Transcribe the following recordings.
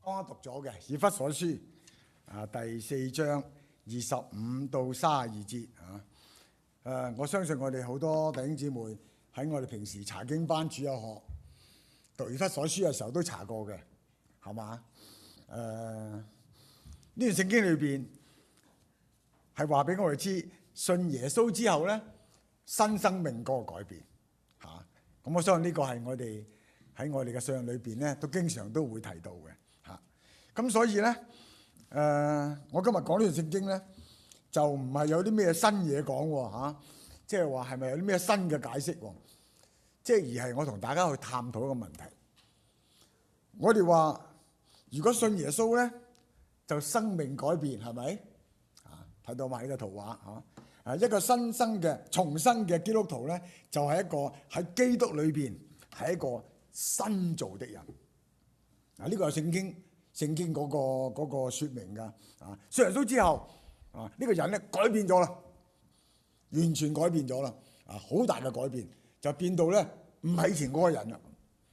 剛剛讀咗嘅《以弗所書》第4章25到32節我相信我哋好多弟兄姊妹喺我哋平時查經班主日學讀《以弗所書》嘅時候都查過嘅，係嘛？呢段聖經裏邊係話俾我哋知，信耶穌之後咧，新生命嗰個改變嚇。咁我相信呢個係我哋喺我哋嘅信仰裏邊咧，都經常都會提到嘅嚇。咁所以咧，我今日講呢段聖經咧，就唔係有啲咩新嘢講喎嚇，即係話係咪有啲咩新嘅解釋喎？即係而係我同大家去探討一個問題。我哋話如果信耶穌咧，就生命改變係咪？睇到埋呢個圖畫嚇，一個新生嘅重生嘅基督徒咧，就係一個喺基督裏邊係一個新造的人。呢個係聖經嗰個説明㗎。信耶穌之後呢個人咧改變咗啦，完全改變咗啦，好大嘅改變，就變到咧唔係以前嗰個人啦。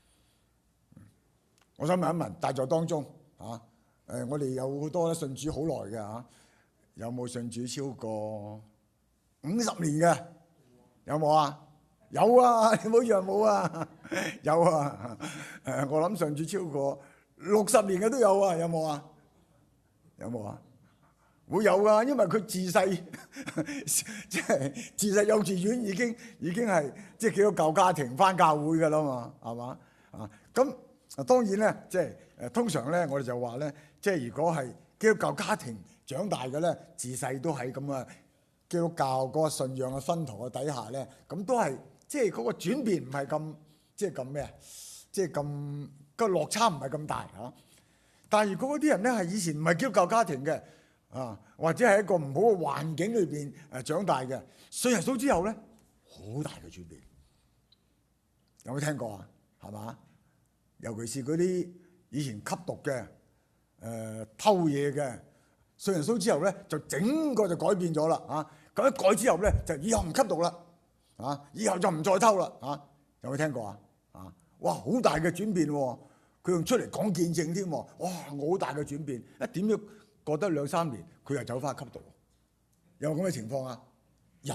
我想問一問，大座當中我哋有好多咧信主好耐嘅嚇。有冇信主超過50年嘅？有冇啊？有啊！你唔好以為冇啊！有啊！我諗信主超過60年嘅都有啊！有冇啊？有冇啊？會有啊！因為佢自細即係自細幼稚園已經係即係基督教家庭返教會㗎啦嘛，係嘛？咁當然咧，即係通常咧，我哋就話咧，即係如果係基督教家庭長大嘅咧，自細都喺咁嘅基督教嗰個信仰嘅薰陶嘅底下咧，咁都係即係嗰個轉變唔係咁即係咁咩啊？即係咁個落差唔係咁大嚇。但係如果嗰啲人咧係以前唔係基督教家庭嘅或者係一個唔好嘅環境裏邊長大嘅，信耶穌之後咧，好大嘅轉變。有冇聽過啊？係嘛？尤其是嗰啲以前吸毒嘅、偷嘢嘅。信耶穌之後咧，就整個就改變咗啦咁一改之後咧，就以後唔吸毒啦以後就唔再偷啦有冇聽過啊？哇，好大嘅轉變喎！佢仲出嚟講見證添喎！哇，我好大嘅轉變！點樣過得2-3年，佢又走翻吸毒？有冇咁嘅情況啊？有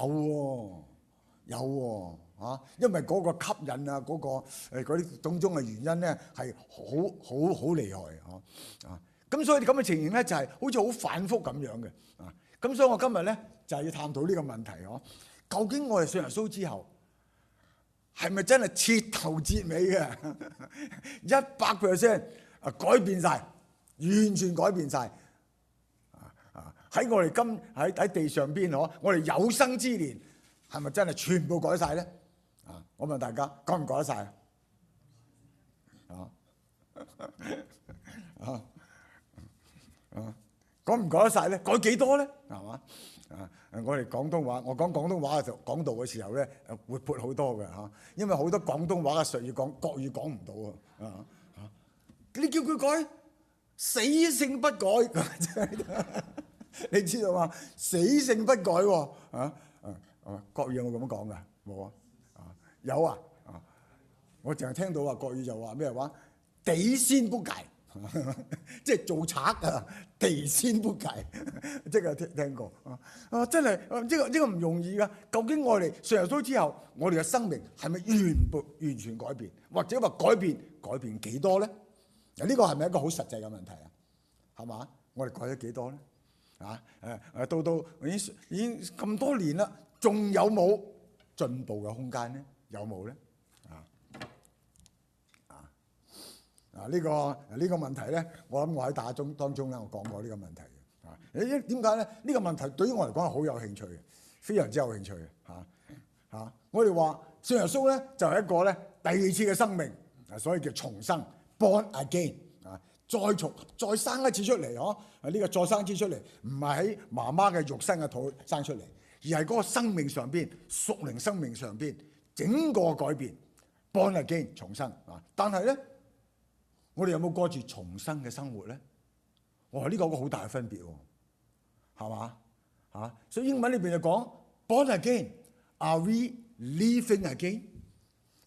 喎，因為嗰個吸引嗰啲種種嘅原因咧，係好厲害咁所以咁嘅情形咧，就係好似好反覆咁樣嘅咁所以我今日咧就係要探討呢個問題究竟我哋信耶穌之後係咪真係徹頭徹尾嘅100% 改變晒，完全改變晒喺我哋喺地上邊我哋有生之年係咪真係全部改晒咧？我問大家改唔改得晒改唔改得晒咧？改幾多咧？係嘛？我哋廣東話，我講廣東話嘅時候，講道嘅時候咧，活潑好多嘅因為好多廣東話嘅術語講國語講唔到你叫佢改，死性不改你知道嘛？死性不改喎國語有冇咁講㗎？冇有啊我淨係聽到話國語就話咩話？地先不改即係做賊地先不改即係聽過真係呢個唔容易㗎。究竟我哋信耶穌之後，我哋嘅生命係咪完全改變，或者話改變幾多咧？呢個係咪一個好實際嘅問題啊？係嘛？我哋改咗幾多咧？到已經咁多年啦，仲有冇進步嘅空間咧？有冇咧？呢個問題咧，我諗我喺大眾當中咧，我講過呢個問題嘅點解咧？呢個問題對於我嚟講係好有興趣嘅，非常之有興趣嘅我哋話信耶穌咧就係一個咧第二次嘅生命所以叫重生 born again 再生一次出嚟呢個再生一次出嚟唔係喺媽媽嘅肉身嘅肚生出嚟，而係嗰個生命上邊屬靈生命上邊整個改變 born again 重生但係咧。我哋有冇過住重生嘅生活咧？呢個有個好大嘅分別喎，係嘛所以英文裏邊就講 born again，are we living again？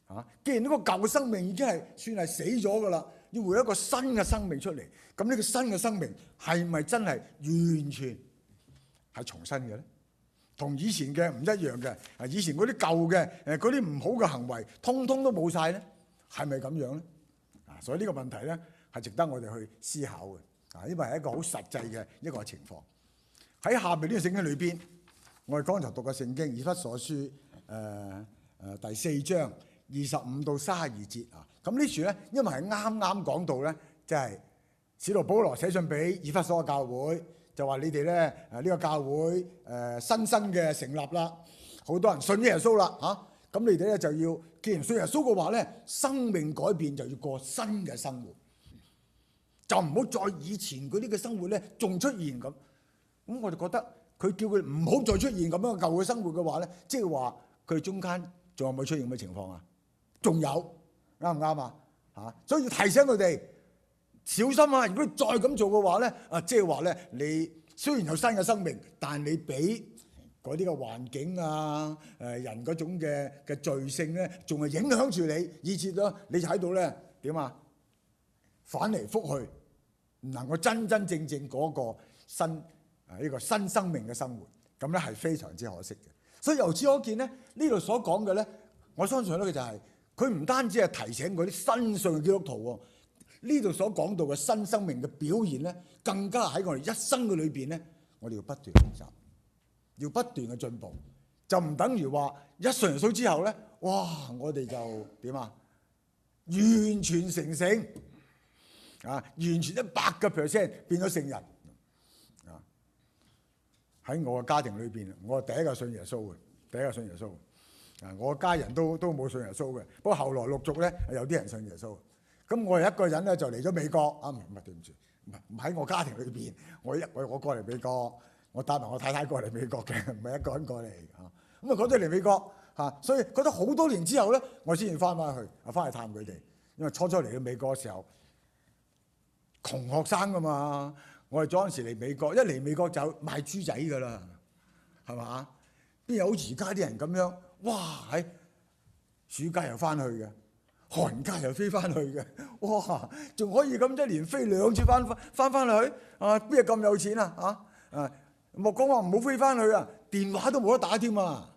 既然呢個舊嘅生命已經係算係死咗㗎啦，要活一個新嘅生命出嚟，咁呢個新嘅生命係咪真係完全係重新嘅咧？同以前嘅唔一樣嘅，以前嗰啲舊嘅嗰啲唔好嘅行為，通通都冇晒咧，係咪咁樣咧？所以呢個問題咧係值得我哋去思考嘅。因為係一個好實際嘅一個情況。喺下邊呢個聖經裏邊，我哋剛才讀嘅聖經以弗所書第4章25到32節啊。咁呢處咧，因為係啱啱講到咧，即係使徒保羅寫信俾以弗所嘅教會，就話你哋咧呢個教會新嘅成立啦，好多人信耶穌啦嚇。咁你哋咧就要，既然信耶穌嘅話咧，生命改變就要過新嘅生活，就唔好再以前嗰啲嘅生活咧仲出現咁。咁我哋覺得佢叫佢唔好再出現咁樣舊嘅生活嘅話咧，即係話佢中間仲有冇出現咁嘅情況啊？仲有，啱唔啱啊？所以要提醒佢哋小心啊！如果你再咁做嘅話咧，即係話咧，你雖然有新嘅生命，但你俾嗰啲嘅環境啊、人嗰種嘅罪性咧，仲係影響住你，以至到你就喺度咧點啊？反嚟覆去，唔能夠真真正正嗰個呢個新生命嘅生活，咁咧係非常之可惜嘅。所以由此可見咧，呢度所講嘅咧，我相信咧就係佢唔單止係提醒嗰啲新信嘅基督徒喎，呢度所講到嘅新生命嘅表現咧，更加喺我哋一生嘅裏邊咧，我哋要不斷學習，要不斷嘅進步，就唔等於話一信耶穌之後咧，哇！我哋就點啊？完全成聖完全100% 變咗聖人。喺我嘅家庭裏邊，我係第一個信耶穌嘅，第一個信耶穌。我家人都冇信耶穌嘅，不過後來陸續咧有啲人信耶穌。咁我係一個人咧就嚟咗美國唔係對唔住，唔喺我家庭裏邊，我過嚟美國，我帶埋我太太過嚟美國嘅，唔係一個人過嚟嚇。咁過咗嚟美國所以覺得好多年之後咧，我先至翻去探佢哋，因為初嚟到美國嘅時候，窮學生㗎嘛。我哋嗰陣時嚟美國，一嚟美國就賣豬仔㗎啦，係嘛？邊有而家啲人咁樣？哇！喺暑假又翻去嘅，寒假又飛翻去嘅，哇！仲可以咁一年飛2次翻去邊有咁有錢啊？莫講話唔好飛翻去啊，電話都冇得打添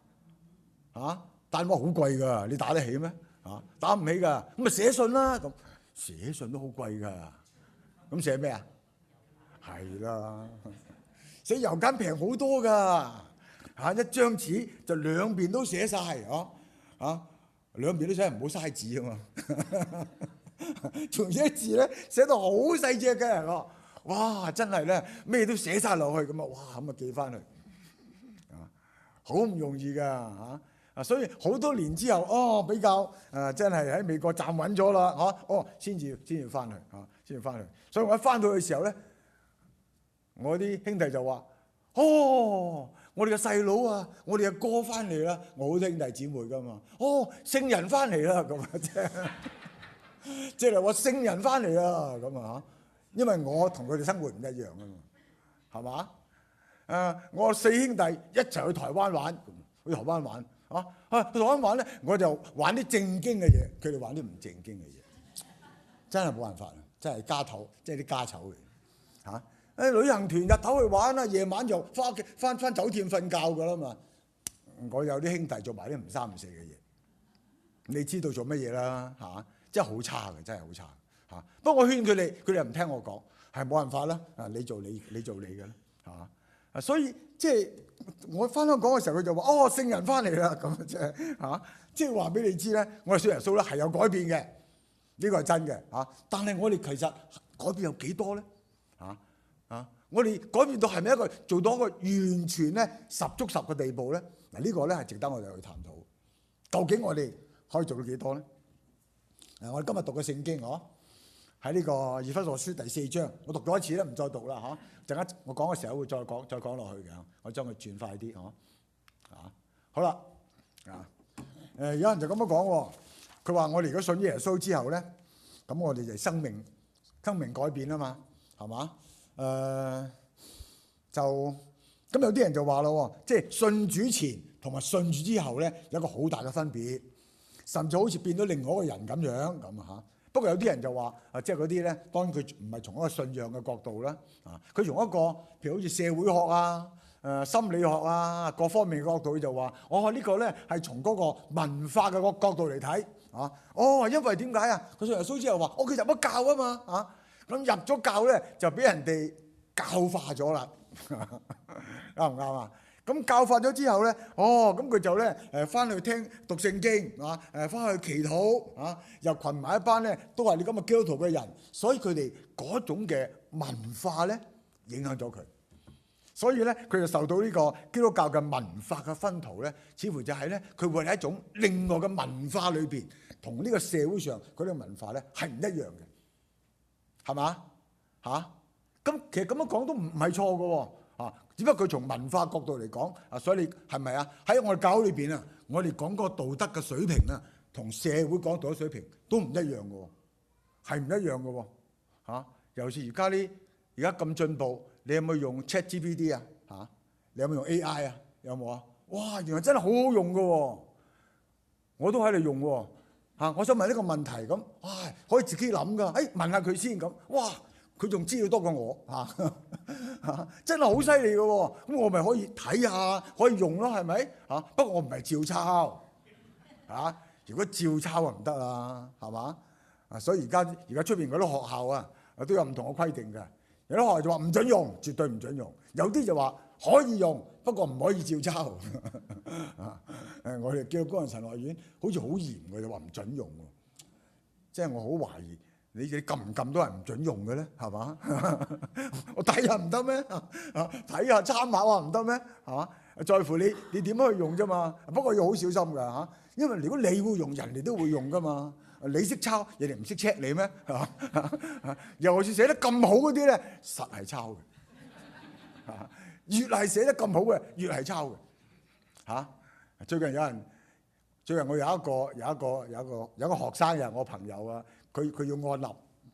打電話好貴㗎，你打得起咩？打唔起㗎，咁咪寫信啦。咁寫信都好貴㗎，咁寫咩啊？係啦，寫郵件平好多㗎，一張紙就兩邊都寫晒，兩邊都寫唔好嘥紙啊嘛，仲寫字咧寫到好細隻嘅，哇！真係咧咩都寫晒落去咁哇咁啊寄翻去，好唔容易㗎所以好多年之後比較真係喺美國站穩咗啦先至翻去先至翻去，所以我一翻到去嘅時候咧。我啲兄弟就話：我哋嘅細佬啊，我哋嘅哥翻嚟啦！我好多兄弟姊妹噶嘛。聖人翻嚟啦，咁即係話聖人翻嚟啦，咁因為我同佢哋生活唔一樣啊嘛，係嘛？我4兄弟一齊去台灣玩，去台灣玩去台灣玩咧，我就玩啲正經嘅嘢，佢哋玩啲唔正經嘅嘢，真係冇辦法啊！真係家頭，即係啲家醜嚟旅行團日頭去玩啦，夜晚就翻屋企翻酒店瞓覺㗎啦嘛。我有啲兄弟做埋啲唔三唔四嘅嘢，你知道做乜嘢啦真係好差嘅，真係好差不過我勸佢哋，佢哋又唔聽我講，係冇辦法啦。你做你嘅啦所以即係我翻香港嘅時候，佢就話：聖人翻嚟啦，咁即係話俾你知咧，我哋信耶穌咧係有改變嘅，呢個係真嘅但係我哋其實改變有幾多咧我哋改變到係咪一個做到一個完全咧10足10嘅地步咧？呢個咧係值得我哋去探討。究竟我哋可以做到幾多咧？我哋今日讀嘅聖經喺呢個以弗所書第4章，我讀咗一次咧，唔再讀啦陣間我講嘅時候會再講落去嘅。我將佢轉快啲好啦有人就咁樣講佢話我哋如果信耶穌之後咧，咁我哋就生命改變啊嘛，係嘛？咁有啲人就話咯，即係信主前同埋信主之後咧，有一個好大嘅分別。 甚至好似變咗另外一個人咁樣咁嚇。不過有啲人就話即係嗰啲咧，當然佢唔係從一個信仰嘅角度啦，佢從一個譬如好似社會學啊、心理學啊各方面嘅角度就話，呢個咧係從嗰個文化嘅角度嚟睇因為點解啊？佢信耶穌之後話，佢入咗教啊嘛咁入咗教咧就俾人哋教化咗啦，啱唔啱啊？咁教化咗之後咧，咁佢就咧翻去讀聖經翻去祈禱又群埋一班咧都係你咁嘅基督徒嘅人，所以佢哋嗰種嘅文化咧影響咗佢，所以咧佢就受到呢個基督教嘅文化嘅薰陶咧，似乎就係咧佢會喺一種另外嘅文化裏邊，同呢個社會上嗰啲文化咧係唔一樣嘅，係嘛咁其實咁樣講都唔係錯嘅喎。只不過佢從文化角度嚟講所以你係咪喺我哋教會裏邊我哋講嗰個道德嘅水平同社會講道德水平都唔一樣嘅喎，係唔一樣嘅喎尤其是而家咁進步，你有冇用 ChatGPT 你有冇用 AI 有冇哇，原來真係好好用嘅喎，我都喺度用喎我想問呢個問題咁，可以自己諗㗎，問下佢先咁，哇！佢仲知道多過我真係好犀利嘅喎，咁我咪可以睇下，可以用咯，係咪不過我唔係照抄如果照抄唔得啦，係嘛所以而家出邊嗰啲學校都有唔同嘅規定嘅，有啲學校就話唔準用，絕對唔準用；有啲就話可以用，不過唔可以照抄我哋叫工人神學院好似好嚴嘅，就話唔準用喎，即係我好懷疑。你撳唔撳都係唔準用嘅咧，係嘛？我睇下唔得咩？睇下參考唔得咩？係嘛？在乎你點樣去用啫嘛？不過要好小心㗎因為如果你會用，人哋都會用㗎嘛。你識抄，人哋唔識 check 你咩？尤其是寫得咁好嗰啲咧，實係抄嘅。越係寫得咁好嘅，越係抄嘅。最近我有一個學生又係我朋友佢要按立，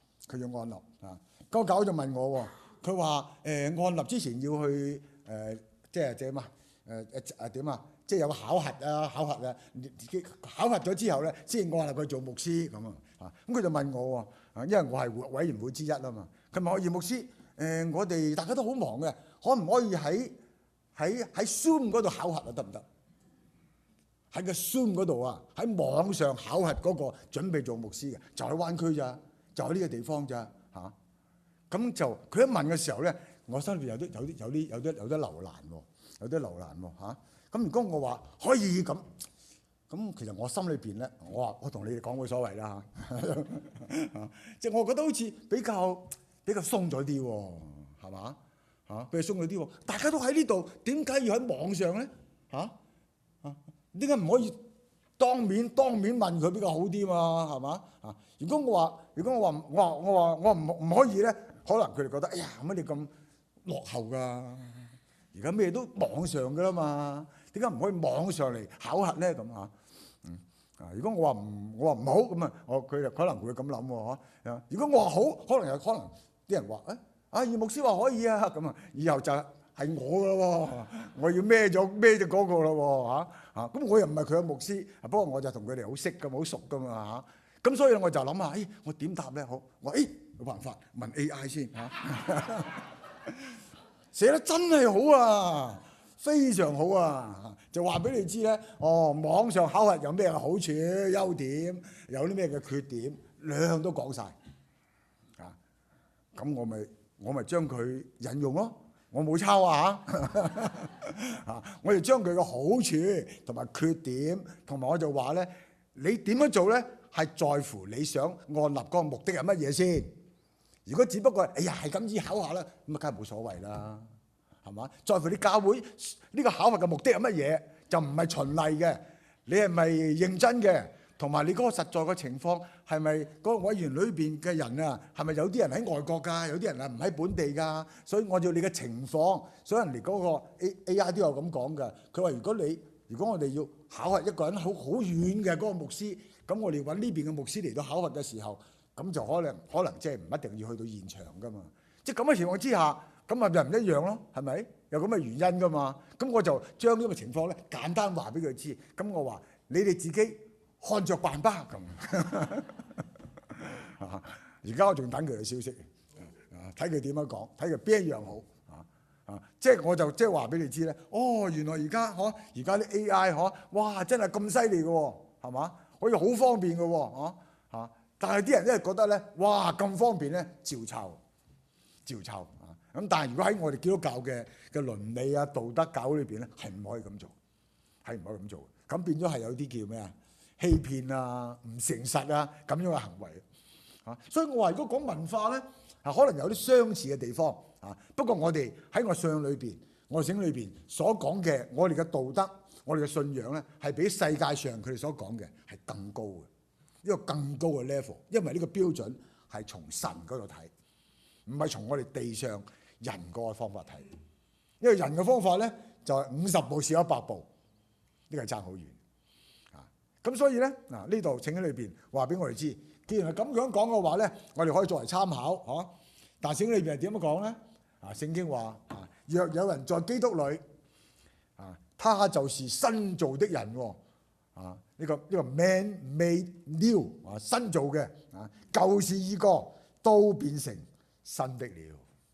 嗰個教就問我佢話按立之前要去即係點即係有個考核考核咗之後咧，先按立佢做牧師咁咁佢就問我因為我係委員會之一啊嘛。佢問我葉牧師我哋大家都好忙嘅，可唔可以喺 Zoom 嗰度考核得唔得？喺個 Zoom 嗰度喺網上考核嗰個準備做牧師嘅，就喺灣區咋，就喺呢個地方咋咁就佢一問嘅時候咧，我心裏邊有啲流難咁如果我話可以咁，其實我心裏邊咧，我同你哋講冇所謂啦即係我覺得好似比較鬆咗啲喎，係嘛比較鬆咗啲喎，大家都喺呢度，點解要喺網上咧點解唔可以當面問佢比較好啲嘛？係嘛如果我話唔可以咧，可能佢哋覺得乜你咁落後㗎？而家咩都網上㗎啦嘛，點解唔可以網上嚟考核咧？咁如果我話唔好咁佢就可能會咁諗喎。如果我話好，可能啲人話葉牧師話可以咁以後就係我㗎喎，我要孭咗嗰個咯喎咁我又唔係佢嘅牧師，不過我就同佢哋好識㗎嘛，好熟㗎嘛咁所以我就諗下，我點答咧好？我冇辦法問 AI 先寫得真係好非常好就話俾你知咧。網上考核有咩嘅好處、優點，有啲咩嘅缺點，兩樣都講晒咁我咪將佢引用咯。我冇抄我哋將佢嘅好處同埋缺點，同埋我就話咧，你點樣做咧，係在乎你想按立嗰個目的係乜嘢先。如果只不過係咁意考下啦，咁梗係冇所謂啦，係嘛？在乎你教會呢個考核嘅目的係乜嘢，就唔係循例嘅，你係咪認真嘅？同埋你嗰個實在嘅情況係咪嗰個委員裏邊嘅人係咪有啲人喺外國㗎，有啲人唔喺本地㗎？所以按照你嘅情況，所以人哋嗰個 AI 都有咁講㗎。佢話如果我哋要考核一個人好遠嘅嗰個牧師，咁我哋揾呢邊嘅牧師嚟到考核嘅時候，咁就可能即係唔一定要去到現場㗎嘛。即係咁嘅情況之下，咁咪就唔一樣咯，係咪？有咁嘅原因㗎嘛。咁我就將呢個情況咧簡單話俾佢知。咁我話你哋自己看着辦吧咁。而家我仲等佢嘅消息，睇佢點樣講，睇佢邊一樣好。即係我就即係話俾你知咧，原來而家而家啲 AI 哇真係咁犀利嘅喎，係嘛？可以好方便嘅喎，但係啲人咧覺得咧，哇咁方便咧，照抄啊！咁但係如果喺我哋基督教嘅倫理啊、道德教裏邊咧，係唔可以咁做，係唔可以咁做。咁變咗係有啲叫咩啊？欺騙啊、唔誠實啊咁樣嘅行為。所以我話如果講文化咧，可能有啲相似嘅地方。不過我哋喺我信仰裏邊、我聖經裏邊所講嘅，我哋嘅道德、我哋嘅信仰咧，係比世界上佢哋所講嘅係更高嘅，一個更高嘅 level。因為呢個標準係從神嗰度睇，唔係從我哋地上人個方法睇。因為人嘅方法咧就係50步笑100步，呢個係爭好遠。咁所以咧呢度聖經裏邊話俾我哋知，既然係咁樣講嘅話咧，我哋可以作為參考，但聖經裏邊係點樣講咧？聖經話若有人在基督裏，他就是新造的人喎。呢個 man made new 新造嘅，舊事已過，都變成新的了。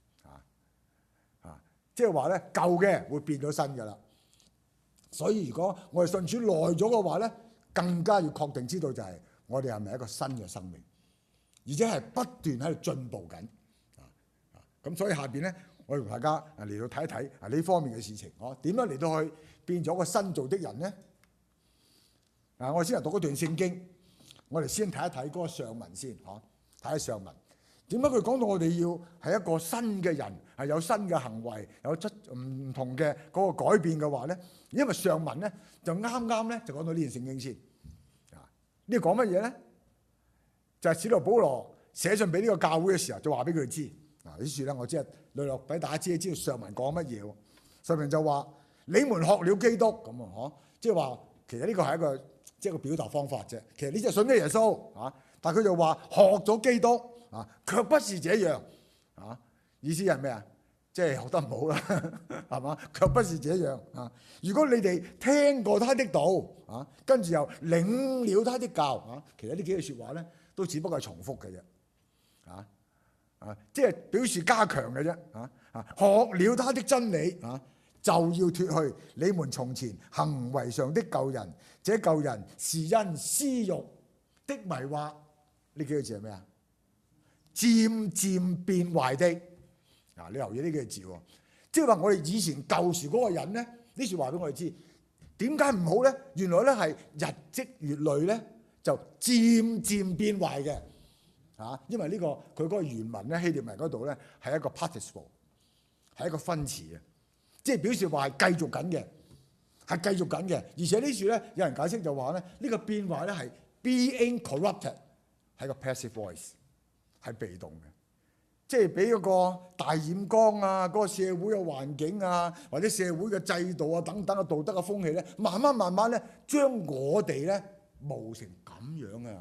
即係話咧，舊嘅會變咗新嘅啦。所以如果我哋信主耐咗嘅話咧，更加要確定知道就係我哋係咪一個新嘅生命，而且係不斷喺度進步緊。咁所以下邊咧，我同大家嚟到睇一睇呢方面嘅事情，點樣嚟到去變咗個新造的人咧？我先嚟讀嗰段聖經，我哋先睇一睇嗰個上文先，睇下上文點解佢講到我哋要係一個新嘅人，係有新嘅行為，有唔同嘅嗰個改變嘅話咧？因為上文咧就啱咧就講到呢段聖經先。呢個講乜嘢咧？就係使徒保羅寫信俾呢個教會嘅時候，就話俾佢知。呢處咧，我即係略略俾大家知道上文講乜嘢。上文就話你們學了基督咁即係話其實呢個係一個即係個表達方法啫。其實你就信咗耶穌但係佢就話學咗基督卻不是這樣意思係咩啊？即係學得唔好啦，係嘛？卻不是這樣如果你哋聽過他的道跟住又領了他的教其實呢幾句説話咧都只不過係重複嘅啫即係表示加強嘅啫學了他的真理就要脫去你們從前行為上的舊人，這舊人是因私欲的迷惑，呢幾個字係咩啊？漸漸變壞的你留意呢幾個字喎，即係話我哋以前舊時嗰個人咧，呢句話俾我哋知點解唔好咧？原來咧係日積月累咧就漸漸變壞嘅。因為呢個佢嗰個原文咧，希臘文嗰度咧係一個 participle， 係一個分詞嘅，即係表示話係繼續緊嘅，係繼續緊嘅。而且呢處咧有人解釋就話咧，呢個變壞咧係 being corrupted， 係個 passive voice， 係被動嘅，即係俾嗰個大染缸嗰個社會嘅環境或者社會嘅制度等等嘅道德嘅風氣咧，慢慢咧將我哋咧磨成咁樣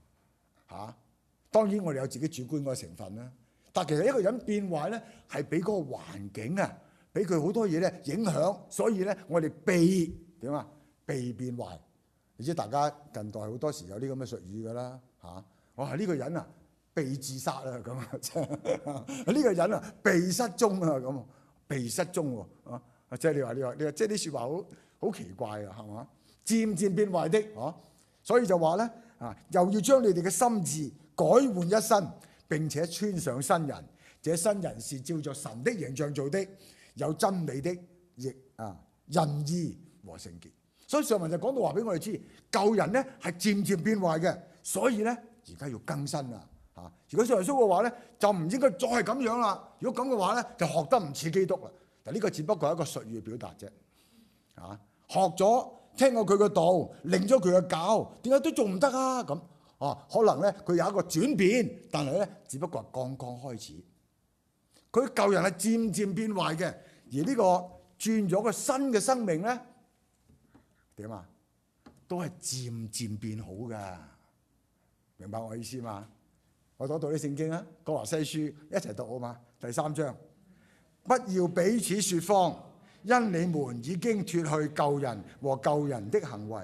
當然我哋有自己主觀嗰個成分啦，但其實一個人變壞咧係俾嗰個環境俾佢好多嘢咧影響，所以咧我哋被變壞。而且大家近代好多時有啲咁嘅術語㗎啦我話呢個人被自殺咁呢個人被失蹤咁，被失蹤即係你話即係啲説話好奇怪係嘛？漸漸變壞的所以就話咧又要將你哋嘅心志改換一新，並且穿上新人。這新人是照着神的形象做的，有真理的仁義和聖潔。所以上文就講到話俾我哋知，舊人咧係漸漸變壞嘅，所以咧而家要更新啦如果信耶穌嘅話咧，就唔應該再係咁樣啦。如果咁嘅話咧，就學得唔似基督啦。但呢個只不過係一個術語嘅表達啫學咗聽過佢嘅道，領咗佢嘅教，點解都仲唔得咁？可能咧佢有一個轉變，但係咧只不過係剛剛開始。佢舊人係漸漸變壞嘅，而呢個轉咗個新嘅生命咧點都係漸漸變好噶。明白我意思嘛？我讀啲聖經哥羅西書一齊讀好嘛？第3章，不要彼此說謊，因你們已經脫去舊人和舊人的行為，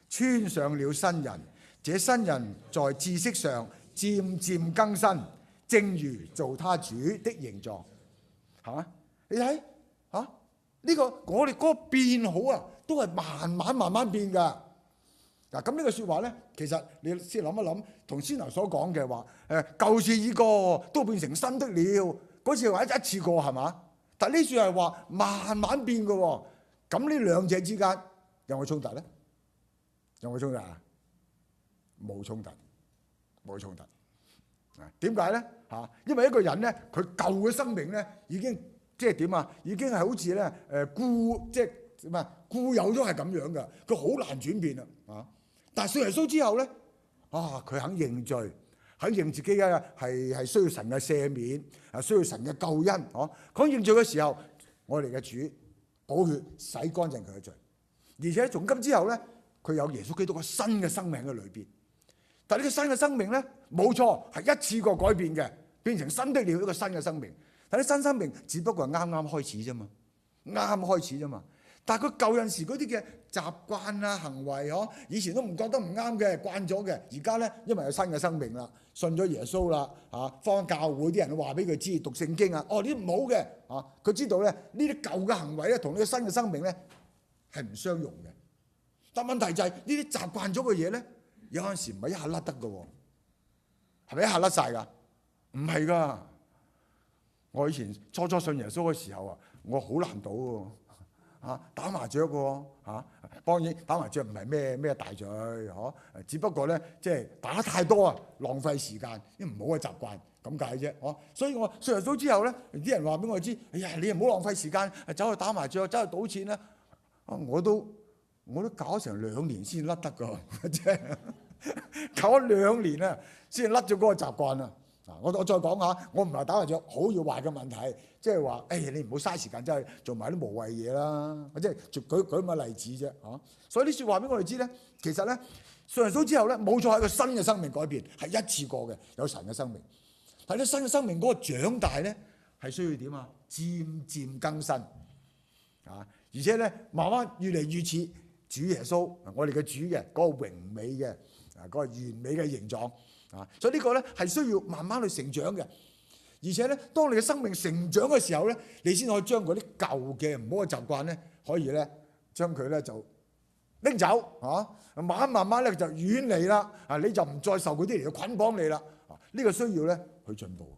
穿上了新人。這新人在知識上漸漸更新，正如做他主的形狀。你睇呢個我哋嗰個變好啊，都係慢慢變㗎。嗱，咁呢個説話咧，其實你先諗一諗，同先頭所講嘅話，舊事已過，都變成新的了。嗰次話一次過係嘛？但呢處係話慢慢變嘅喎。咁呢兩者之間有冇衝突咧？有冇衝突啊？冇衝突，冇衝突。點解咧？因為一個人咧，佢舊嘅生命咧，已經即係點啊？已經係好似咧固有都係咁樣嘅，佢好難轉變啊！但係信耶穌之後咧，佢肯認罪，肯認自己嘅係需要神嘅赦免，需要神嘅救恩。佢認罪嘅時候，我哋嘅主寶血洗乾淨佢嘅罪，而且從今之後咧，佢有耶穌基督個新嘅生命喺裏邊。但係呢個新嘅生命咧，冇錯係一次過改變嘅，變成新的了一個新嘅生命。但係新生命只不過係啱啱開始啫嘛，啱開始啫嘛。但係佢舊陣時嗰啲嘅習慣啊、行為以前都唔覺得唔啱嘅，慣咗嘅。而家咧，因為有新嘅生命啦，信咗耶穌啦，返教會啲人話俾佢知讀聖經啊，呢啲唔好嘅佢知道咧，呢啲舊嘅行為咧，同呢個新嘅生命咧係唔相容嘅。但問題就係呢啲習慣咗嘅嘢咧，有陣時唔係一下甩得嘅喎，係咪一下甩晒㗎？唔係㗎。我以前初信耶穌嘅時候我好難賭喎。打麻雀喎，當然打麻雀唔係咩大罪，只不過咧即係打得太多浪費時間，啲唔好嘅習慣咁解啫，所以我信耶穌之後咧，啲人話俾我知，哎呀，你唔好浪費時間，走去打麻雀，走去賭錢啦，我都搞成2年先甩得㗎，即係搞咗2年啊，先甩咗嗰個習慣啊。我再講下，我唔係打麻雀好與壞嘅問題，即係話，你唔好嘥時間真係做埋啲無謂嘢啦。即係舉咁嘅例子啫，所以啲説話俾我哋知咧，其實咧信耶穌之後咧，冇錯係一個新嘅生命改變，係一次過嘅，有神嘅生命。但係啲新嘅生命嗰個長大咧，係需要點啊？漸漸更新而且咧慢慢越嚟越似主耶穌，我哋嘅主嘅嗰個榮美嘅嗰個完美嘅形狀。所以呢個咧係需要慢慢去成長嘅，而且咧，當你嘅生命成長嘅時候咧，你先可以將嗰啲舊嘅唔好嘅習慣咧，可以咧將佢咧就拎走慢慢咧就遠離啦，你就唔再受嗰啲嚟嘅捆綁你啦。呢個需要咧去進步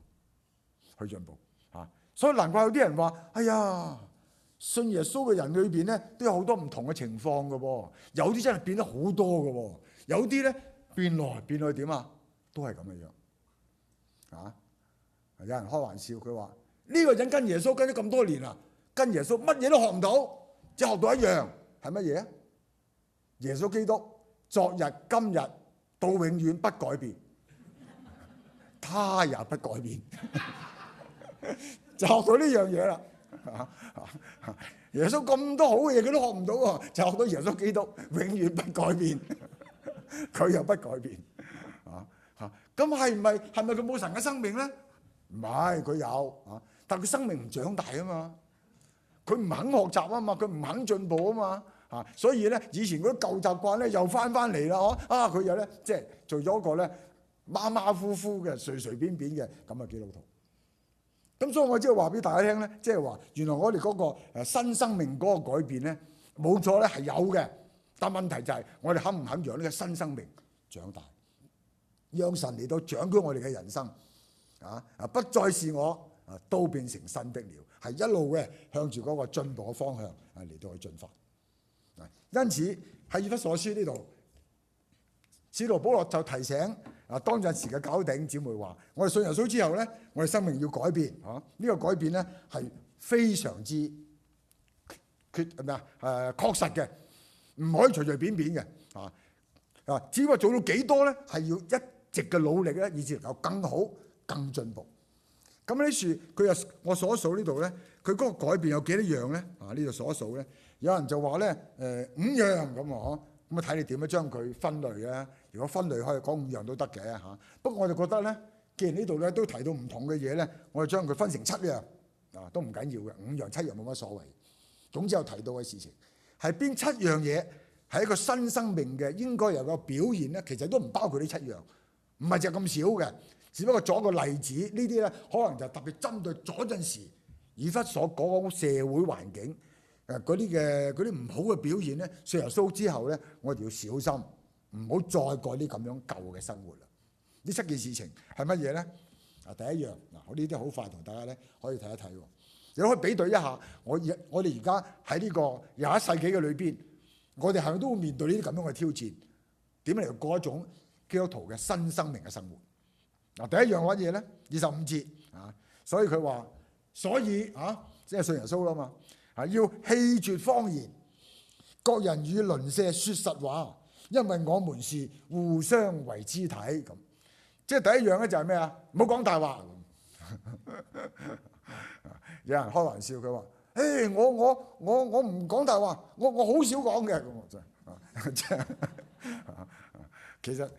所以難怪有啲人話：哎呀，信耶穌嘅人裏邊咧都有好多唔同嘅情況嘅喎，有啲真係變得好多嘅喎，有啲咧變來變去點啊？都係咁嘅樣有人開玩笑，佢話呢個人跟耶穌跟咗咁多年啦，跟耶穌乜嘢都學唔到，只學到一樣係乜嘢啊？耶穌基督昨日今日到永遠不改變，他也不改變，就學到呢樣嘢啦。耶穌咁多好嘅嘢佢都學唔到喎，就學到耶穌基督永遠不改變，佢又不改變。咁係咪佢冇神嘅生命咧？唔係，佢有但佢生命唔長大啊嘛，佢唔肯學習啊嘛，佢唔肯進步啊嘛所以咧以前嗰啲舊習慣咧又翻嚟啦佢又咧即係做咗一個咧馬虎虎嘅隨便嘅咁嘅基督徒。咁所以我即係話俾大家聽咧，即係話原來我哋嗰個新生命嗰個改變咧，冇錯咧係有嘅，但問題就係我哋肯唔肯讓呢個新生命長大？讓神嚟到掌管我哋嘅人生不再是我都變成新的了，係一路嘅向住嗰個進步嘅方向嚟到去進發。因此喺以弗所書呢度，使徒保羅就提醒當陣時嘅教會姊妹話：我哋信耶穌之後咧，我哋生命要改變呢個改變咧係非常之確實嘅，唔可以隨隨便便嘅只不過做到幾多咧，係要一直嘅努力咧，以至能夠更好、更進步。咁呢處佢又我數一數呢度咧，佢嗰個改變有幾多樣咧？呢度數一數咧，有人就話咧5樣咁咁睇你點樣將佢分類啊？如果分類可以講5樣都得嘅不過我就覺得咧，既然呢度咧都提到唔同嘅嘢咧，我就將佢分成7樣都唔緊要嘅，5樣7樣冇乜所謂。總之有提到嘅事情係邊7樣嘢係一個新生命嘅應該有個表現咧，其實都唔包括呢7樣，唔係就咁少嘅。只不過作一個例子，呢啲咧可能就特別針對嗰陣時以弗所嗰個社會環境嗰啲唔好嘅表現咧。信耶穌之後咧，我哋要小心，唔好再過啲咁樣舊嘅生活啦。呢7件事情係乜嘢咧？第一樣我呢啲好快同大家咧可以睇一睇喎。你可以比對一下，我哋而家喺呢個21世紀嘅裏邊，我哋係咪都會面對呢啲咁樣嘅挑戰？點嚟過一種基督徒嘅新生命嘅生活？第一樣乜嘢咧？25節所以佢話，所以即係信耶穌啦嘛，要棄絕謊言，各人與鄰舍説實話，因為我們是互相為肢體咁。即係第一樣咧就係咩啊？唔好講大話。有人開玩笑，佢話：誒，我唔講大話，我好少講嘅咁。即係其實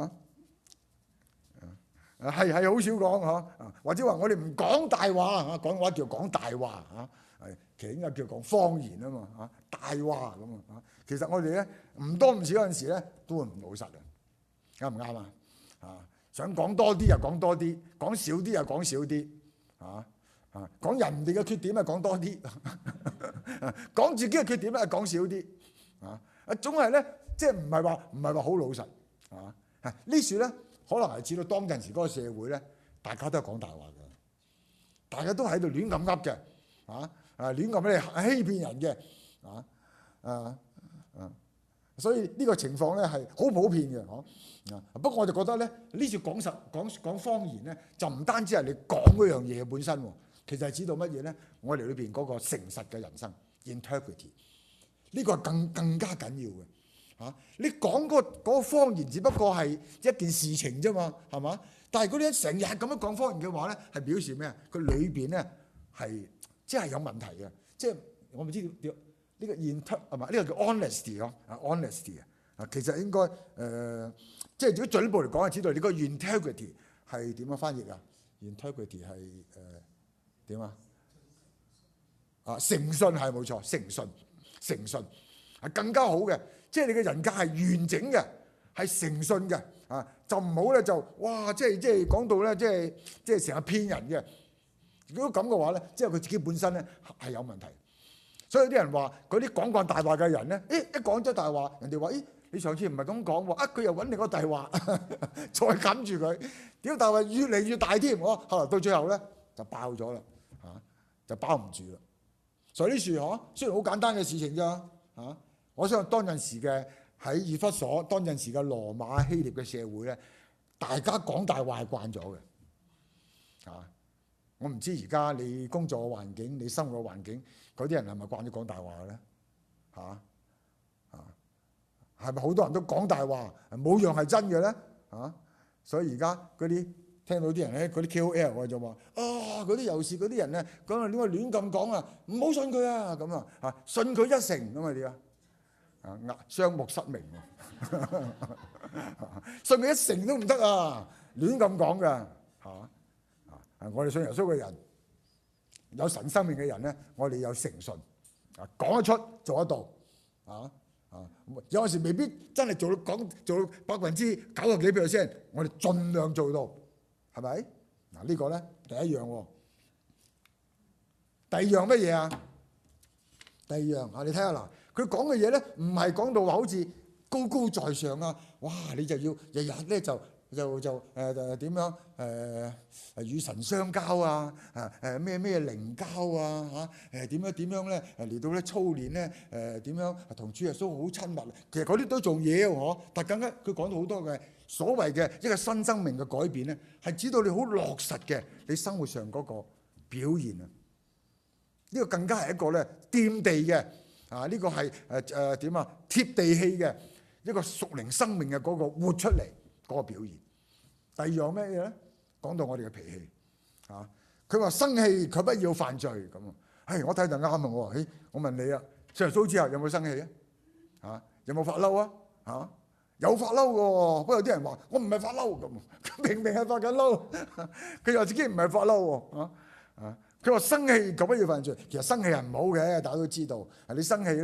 係好少講嚇，或者話我哋唔講大話嚇，講話叫講大話嚇，其實應該叫講謊言啊嘛嚇，大話咁啊。其實我哋咧唔多唔少嗰陣時咧都會唔老實啊，啱唔啱啊？想講多啲又講多啲，講少啲又講少啲講人哋嘅缺點啊講多啲，講自己嘅缺點咧講少啲總係咧即係唔係話好老實呢處咧可能係指到當陣時嗰個社會咧，大家都係講大話嘅，大家都喺度亂咁噏嘅亂咁咧欺騙人嘅所以呢個情況咧係好普遍嘅不過我就覺得咧呢處講謊言咧，就唔單止係你講嗰樣嘢本身，其實係指到乜嘢咧？我哋裏邊嗰個誠實嘅人生 integrity， 呢個係更加緊要嘅你講嗰個謊言，只不過係一件事情啫嘛，係嘛？但係嗰啲人成日咁樣講謊言嘅話咧，係表示咩啊？佢裏邊咧係即係有問題嘅，即係我唔知叫呢個 係嘛？呢個叫 honesty 咯，honesty 其實應該即係如果進一步嚟講，係知道你個 integrity 係點樣翻譯啊 ？integrity 係點誠信係冇錯，誠信係更加好嘅，即係你嘅人格係完整嘅，係誠信嘅就唔好咧就哇即係講到咧即係成日騙人嘅。如果咁嘅話咧，即係佢自己本身咧係有問題。所以有啲人話嗰啲講慣大話嘅人咧，一講咗大話，人哋話你上次唔係咁講喎，佢又揾你個大話，再冚住佢，屌大話越嚟越大添，後來到最後咧就爆咗啦就包唔住啦。所以呢處雖然好簡單嘅事情咋我相信當陣時嘅喺以弗所，當陣時嘅羅馬希臘嘅社會咧，大家講大話係慣咗嘅我唔知而家你工作嘅環境、你生活嘅環境，嗰啲人係咪慣咗講大話嘅咧？係咪好多人都講大話，冇樣係真嘅咧？所以而家嗰啲聽到啲人咧，嗰啲 KOL 我就話嗰啲有事嗰啲人咧，講啊點解亂咁講唔好信佢咁信佢一成咁點雙目失明信佢一成都唔得亂咁講㗎我哋信耶穌嘅人，有神生命嘅人咧，我哋有誠信講得出做得到有時未必真係做到90%幾%，我哋盡量做到，係咪？呢個咧第一樣第二樣乜嘢啊？第二樣你睇下嗱，佢講嘅嘢咧，唔係講到話好似高高在上哇！你就要日日咧就點樣與神相交咩靈交點樣咧嚟到咧操練咧點樣同主耶穌好親密。其實嗰啲都做嘢喎，但更加佢講到好多嘅所謂嘅一個新生命嘅改變咧，係指到你好落實嘅你生活上嗰個表現呢個更加係一個咧掂地嘅呢個係貼地氣嘅一個屬靈生命嘅嗰個活出嚟嗰個表現。第二樣咩嘢咧？講到我哋嘅脾氣佢話生氣卻不要犯罪咁我睇就啱啊！我問你信耶穌之後有冇生氣有冇發嬲有發嬲喎，不過有啲人話我唔係發嬲咁，明明係發緊嬲，佢話自己唔係發嬲佢話生氣卻不要犯罪。其實生氣係唔好嘅，大家都知道。你生氣咧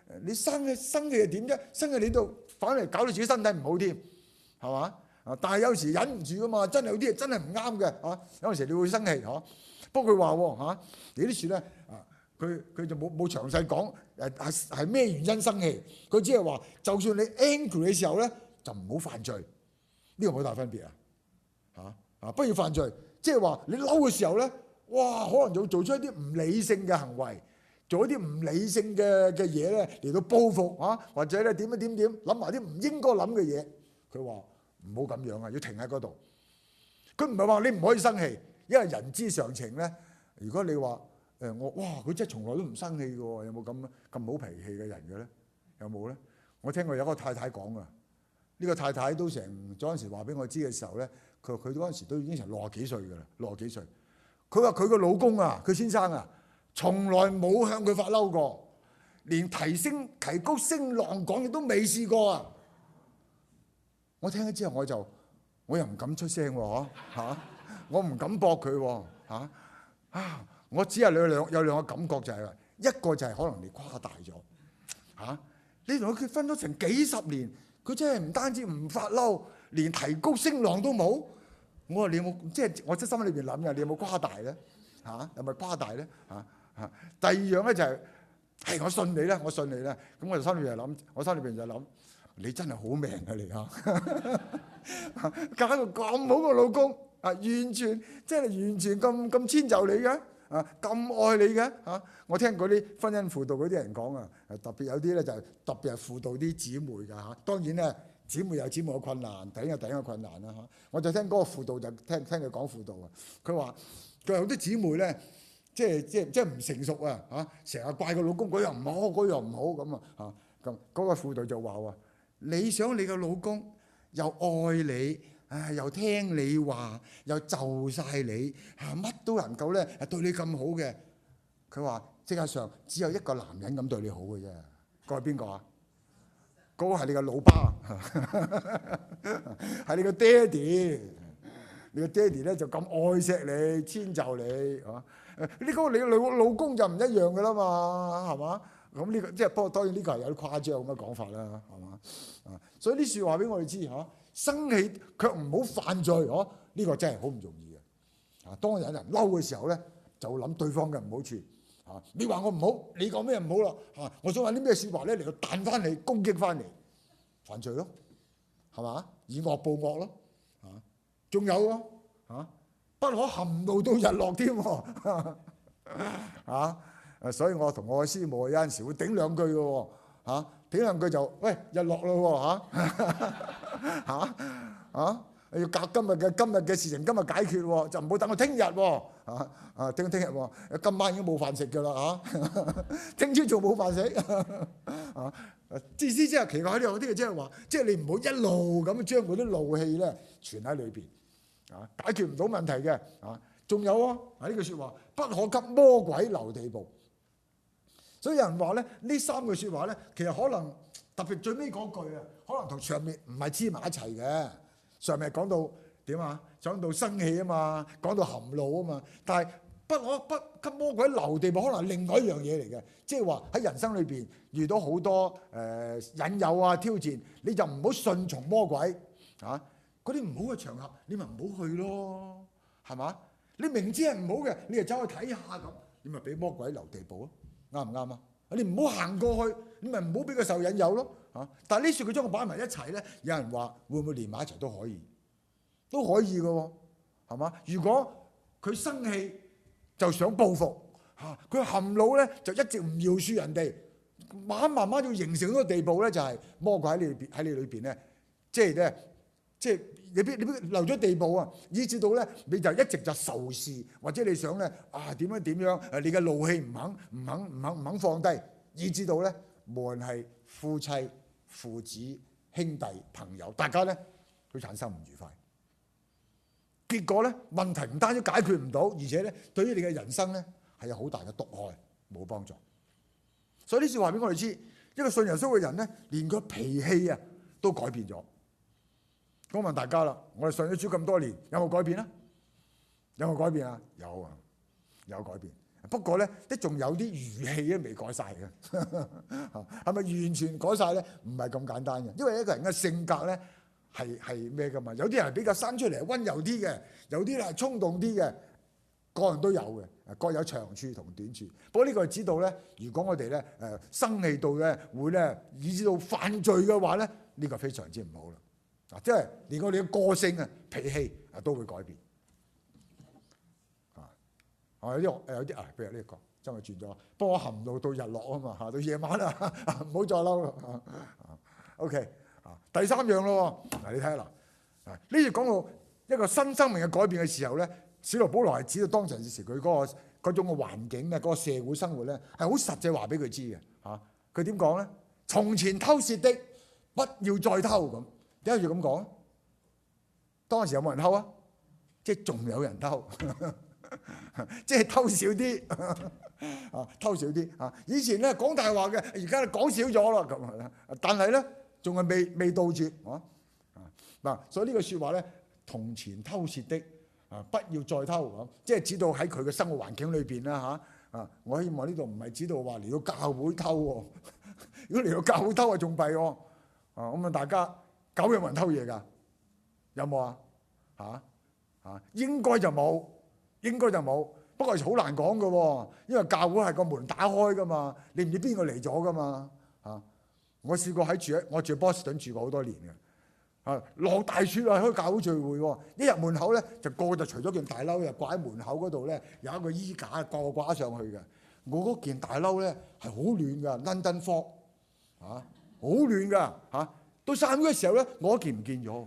你生氣係點啫？生氣你度反而搞到自己身體唔好添，係嘛？但係有時忍唔住噶嘛，真係有啲嘢真係唔啱嘅嚇。有陣時你會生氣嚇。不過佢話喎，有啲事咧佢就冇詳細講係咩原因生氣。佢只係話，就算你 angry 嘅時候咧，就唔好犯罪。呢個冇大分別不要犯罪。即係話你嬲嘅時候咧，哇，可能就做出一啲唔理性嘅行為，做一啲唔理性嘅嘢咧嚟到報復或者咧點諗埋啲唔應該諗嘅嘢。佢話唔好咁樣啊，要停喺嗰度。佢唔係話你唔可以生氣，因為人之常情咧。如果你話佢真係從來都唔生氣嘅喎，有冇咁好脾氣嘅人嘅咧？有冇咧？我聽過有個太太講啊，呢個太太都成嗰陣時話俾我知嘅時候咧，佢嗰陣時都已經成60幾歲嘅啦，60幾歲。佢話佢個老公啊，佢先生啊，從來冇向佢發嬲過，連提高聲浪講嘢都未試過啊！我聽咗之後，我又唔敢出聲喎，我唔敢駁佢喎，我只係有兩個感覺，就係話，一個就係可能你誇大咗，你同佢結婚咗成幾十年，佢真係唔單止唔發嬲，連提高聲浪都冇。我話你有冇，即係我真心裏邊諗嘅，你有冇誇大咧？有咪誇大咧？第二樣咧就係，我信你啦，咁我心裏邊就諗，你真係好命啊你嫁到咁好個老公完全咁遷就你嘅咁愛你嘅我聽嗰啲婚姻輔導嗰啲人講啊，特別有啲咧就特別係輔導啲姊妹㗎當然咧，姊妹有姊妹嘅困難，弟兄有弟兄嘅困難啦我就聽嗰個輔導就聽佢講輔導啊，佢話有啲姊妹咧，即係唔成熟成日怪個老公嗰樣唔好嗰樣唔好咁咁嗰個輔導就話你想你嘅老公又愛你又聽你話又就晒你乜都能夠咧對你咁好嘅，佢話世界上只有一個男人咁對你好嘅啫，嗰係邊個啊？嗰個係你個老爸，係你個爹哋。你個爹哋咧就咁愛錫你遷就你呢個你老公就唔一樣噶啦嘛，係嘛？咁呢個即係不過當然呢個係有啲誇張咁嘅講法啦，係嘛？所以啲説話俾我哋知生氣卻唔好犯罪呢個真係好唔容易嘅當有人嬲嘅時候咧，就會諗對方嘅唔好處你話我唔好，你講咩唔好咯我想話啲咩説話咧嚟到彈翻你，攻擊翻嚟，犯罪咯，係嘛？以惡報惡咯仲有不可含怒到日落添所以我同我嘅師母有陣時會頂兩句嘅頂兩句就喂日落咯要夾今日嘅事情今日解決就唔好等我聽日聽日今晚已經冇飯食㗎啦聽朝早冇飯食意思即係奇怪喺度啲嘅，即係話即係你唔好一路咁將嗰啲怒氣咧存喺裏邊解決唔到問題嘅仲有呢句説話不可給魔鬼留地步。所以有人話咧呢三句説話咧，其實可能特別最尾嗰句可能同上面唔係黐埋一齊嘅。上面講到點講到生氣啊嘛，講到含怒啊嘛，但係不給魔鬼留地步，可能係另外一樣嘢嚟嘅。即係話喺人生裏邊遇到好多引誘挑戰，你就唔好順從魔鬼嗰啲唔好嘅場合，你咪唔好去咯，係嘛？你明知係唔好嘅，你就走去睇下咁，你咪俾魔鬼留地步咯，啱唔啱啊？你唔好行過去，你咪唔好俾佢受引誘咯但係呢説佢將佢擺埋一齊咧，有人話會唔會連埋一齊都可以嘅喎，係嘛？如果佢生氣就想報復佢含怒咧就一直唔饒恕人哋，慢慢要形成嗰個地步咧，就係魔鬼喺你裏邊咧，即係你留咗地步以至到咧你就一直就仇視，或者你想咧點樣你嘅怒氣唔肯放低，以至到咧無論係夫妻、父子、兄弟、朋友，大家咧都產生唔愉快。結果咧問題唔單止解決唔到，而且咧對於你嘅人生咧係有好大嘅毒害，冇幫助。所以呢句話俾我哋知，一個信耶穌嘅人咧，連個脾氣都改變咗。我問大家啦，我哋信咗主咁多年，有冇改變啊？有冇改變啊？有改變。 不過咧，都仲有啲語氣咧未改晒嘅，係咪完全改晒咧？唔係咁簡單嘅，因為一個人嘅性格咧係咩噶嘛？有啲人係比較生出嚟係溫柔啲嘅，有啲咧係衝動啲嘅，個人都有嘅，各有長處同短處。不過呢個係指到咧，如果我哋咧生氣到咧會咧以致到犯罪嘅話咧，呢個非常之唔好啦。即係連我哋嘅個性啊、脾氣啊都會改變。有啲譬如呢個真係轉咗，不過我含怒到日落啊嘛，到夜晚啦，唔好再嬲啦。OK， 第3樣咯，嗱你睇下啦，呢度講到一個新生命嘅改變嘅時候咧，使徒保羅係指到當陣時佢嗰種嘅環境咧，嗰個社會生活咧係好實際話俾佢知嘅嚇。佢點講咧？從前偷竊的，不要再偷咁。點解要咁講？當時有冇人偷啊？即係仲有人偷。即係偷少啲，偷少啲啊！以前咧講大話嘅，而家講少咗啦咁。但係咧仲係未杜絕嗱，所以呢個説話咧，從前偷竊的不要再偷，即係指到喺佢嘅生活環境裏邊啦嚇。我希望呢度唔係指到話嚟到教會偷喎。如果嚟到教會偷啊，仲弊喎。咁啊，大家狗有冇人偷嘢㗎？有冇啊？應該就冇。應該就冇，不過係好難講嘅喎，因為教會係個門打開㗎嘛，你唔知邊個嚟咗㗎嘛我試過我住波士頓住過好多年嘅，落大雪啊，開教會聚會喎，一入門口咧就個個就除咗件大褸，就掛喺門口嗰度咧有一個衣架掛上去嘅。我嗰件大褸咧係好暖㗎 ，London Fog 好暖㗎到散會嘅時候咧，我嗰件唔見咗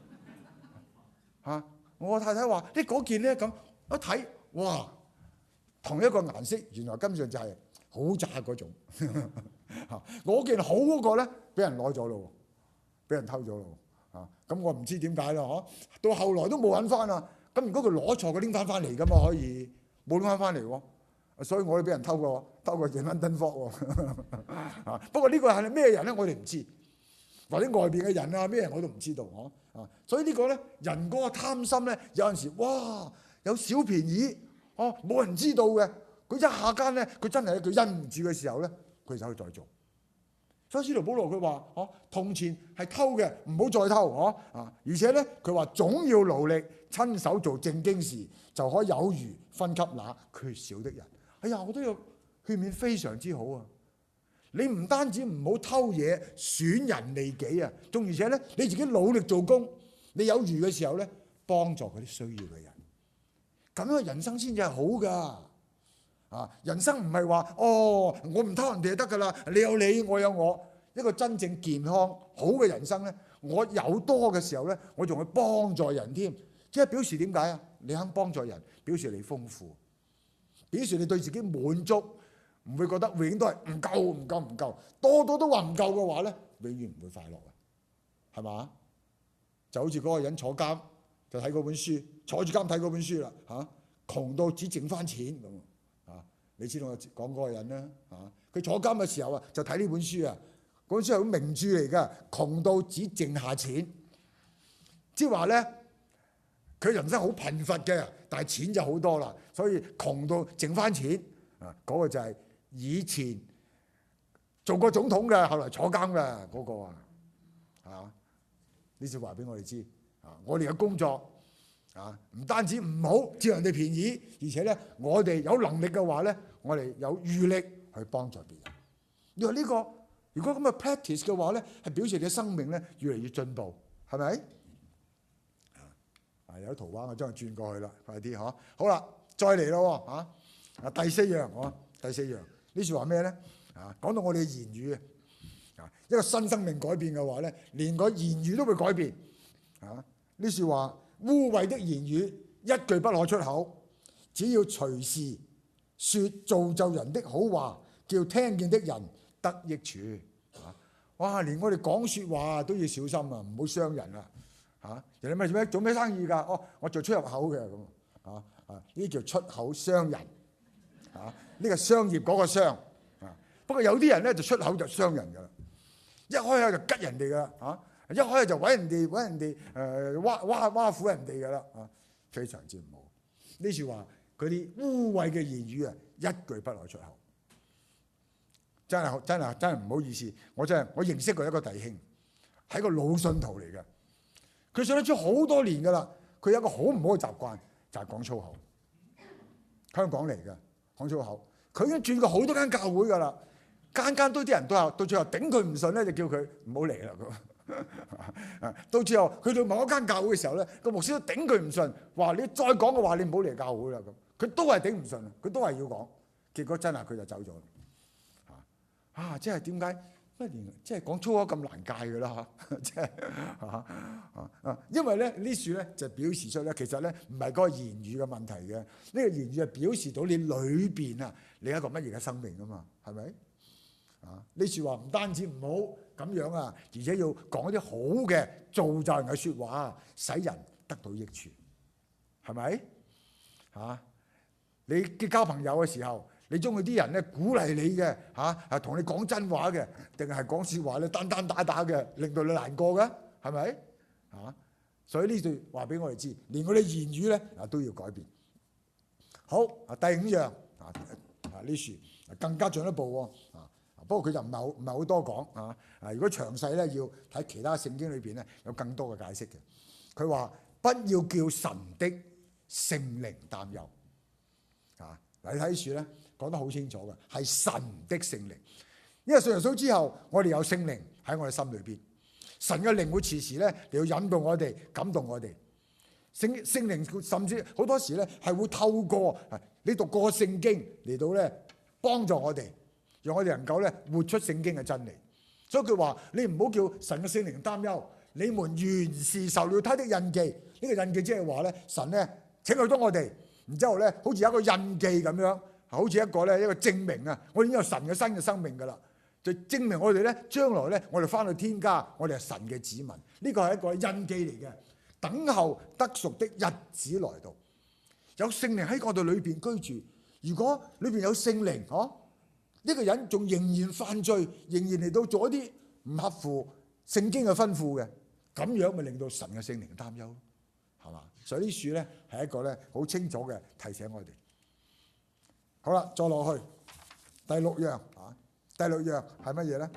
我太太話：你嗰件咧咁。一睇，哇！同一個顏色，原來根本上就係好渣嗰種。我件好嗰個咧，俾人攞咗咯，俾人偷咗咯。咁我唔知點解啦，到後來都冇揾翻啊。咁如果佢攞錯，佢拎翻嚟噶嘛，可以冇拎翻嚟喎。所以我都俾人偷過件 London Fog 喎。不過呢個係咩人咧？我哋唔知，或者外邊嘅人啊，咩人我都唔知道。所以呢個咧，人嗰個貪心咧，有陣時哇〜有小便宜，冇人知道嘅，佢一下間咧，佢真係佢忍唔住嘅時候咧，佢就可以再做。所以使徒保羅佢話：從前係偷嘅，唔好再偷，而且咧，佢話總要勞力，親手做正經事，就可以有餘分給那缺少的人。哎呀，我都有勸勉非常之好啊！你唔單止唔好偷嘢，損人利己啊，仲而且咧，你自己努力做工，你有餘嘅時候咧，幫助嗰啲需要嘅人。咁樣人生先至係好㗎，人生唔係話我唔偷人哋就得㗎啦，你有你，我有我。一個真正健康好嘅人生咧，我有多嘅時候咧，我仲會幫助人添，即係表示點解啊？你肯幫助人，表示你豐富，表示你對自己滿足，唔會覺得永遠都係唔夠，多都話唔夠嘅話咧，永遠唔會快樂嘅，係嘛？就好似嗰個人坐監。就睇嗰本書，坐住監睇嗰本書啦窮到只剩翻錢咁你知道我講嗰個人啦佢坐監嘅時候就睇呢本書嗰本書係好名著嚟㗎，窮到只剩下錢，即係話咧佢人生好貧乏嘅，但係錢就好多啦，所以窮到剩翻錢嗰個就係以前做過總統嘅，後來坐監嘅嗰個呢句話俾我哋知。我哋嘅工作唔單止唔好佔人哋便宜，而且咧我哋有能力嘅話咧，我哋有餘力去幫助別人。你話呢個如果咁嘅 practice 嘅話咧，係表示你嘅生命咧越嚟越進步，係咪？有圖畫我將佢轉過去啦，快啲好啦，再嚟咯第四樣呢句話咩咧？講到我哋嘅言語一個新生命改變嘅話咧，連個言語都會改變呢句話，污穢的言語一句不可出口，只要隨時說造就人的好話，叫聽見的人得益處。哇！連我哋講説話都要小心唔好傷人人哋咪做咩生意㗎？我做出入口嘅咁呢叫出口傷人呢個商業嗰個商不過有啲人咧就出口就傷人㗎啦，一開口就吉人哋㗎啦一開口就揾人哋挖苦人哋㗎啦非常之唔好。呢句話嗰啲污穢嘅言語啊，一句不落出口。真係唔好意思，我認識過一個弟兄，係個老信徒嚟嘅。佢信得主好多年㗎啦，佢有一個好唔好嘅習慣，就係講粗口。香港嚟嘅，講粗口。佢已經轉過好多間教會㗎啦，間都啲人都有，到最後頂佢唔順咧，就叫佢唔好嚟啦。到最後去到某一間教會嘅時候咧，個牧師都頂佢唔順，話你再講嘅話，你唔好嚟教會啦咁。佢都係頂唔順，佢都係要講。結果真係佢就走咗。即係點解乜連即係講粗口咁難戒㗎啦？即係因為咧呢處咧就表示出咧，其實咧唔係嗰個言語嘅問題嘅，呢個言語係表示到你裏邊啊，你一個乜嘢嘅生命啊嘛，係咪？呢處話唔單止唔好咁樣啊，而且要講一啲好嘅造就人嘅説話，使人得到益處，係咪？你結交朋友嘅時候，你中意啲人咧鼓勵你嘅同你講真話嘅，定係講説話咧單打嘅，令到你難過嘅，係咪？所以呢句話俾我哋知，連我哋言語咧都要改變。好，第五樣呢樹更加進一步喎。不過佢就唔係好多講如果詳細咧要睇其他聖經裏邊咧有更多嘅解釋嘅。佢話不要叫神的聖靈擔憂。你睇樹咧講得好清楚嘅，係神的聖靈。因為信耶穌之後，我哋有聖靈喺我哋心裏邊，神嘅靈會時時咧嚟到引導我哋、感動我哋。聖靈甚至好多時咧係會透過你讀過聖經嚟到咧幫助我哋，讓我哋能夠咧活出聖經嘅真理。所以佢話：你唔好叫神嘅聖靈擔憂，你們原是受了他的印記。呢個印記即係話咧，神咧拯救咗我哋。然之後咧，好似有一個印記咁樣，好似一個證明啊！我哋已經有神嘅新嘅生命㗎啦，就證明我哋咧將來咧，我哋翻去天家，我哋係神嘅子民。呢個係一個印記嚟嘅，等候得贖的日子來到。有聖靈喺我哋裏邊居住。如果裏邊有聖靈，呢個人仲仍然犯罪，仍然嚟到做一啲唔合乎聖經嘅吩咐嘅，咁樣咪令到神嘅聖靈擔憂，係嘛？所以呢樹咧係一個咧好清楚嘅提醒我哋。好啦，再落去第六樣第六樣係乜嘢咧？